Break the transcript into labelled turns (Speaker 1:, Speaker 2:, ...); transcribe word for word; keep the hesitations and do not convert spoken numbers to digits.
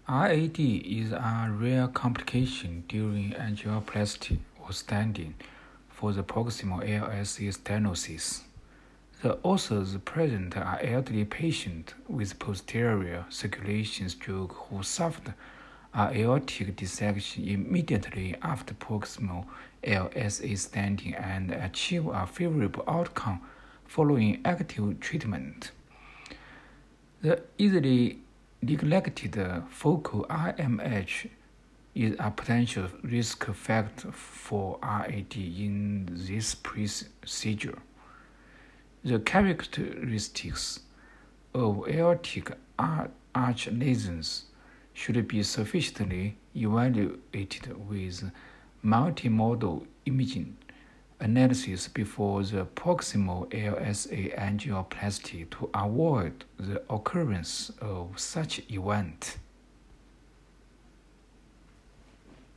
Speaker 1: R A D is a rare complication during angioplasty or stenting for the proximal L S A stenosis. The authors present are elderly patients with posterior circulation stroke who suffered a aortic dissection immediately after proximal L S A stenting and achieved a favorable outcome following active treatment. The easily neglected focal I M H is a potential risk factor for R A D in this procedure. The characteristics of aortic arch lesions should be sufficiently evaluated with multimodal imaging analysis before the proximal L S A angioplasty to avoid the occurrence of such event.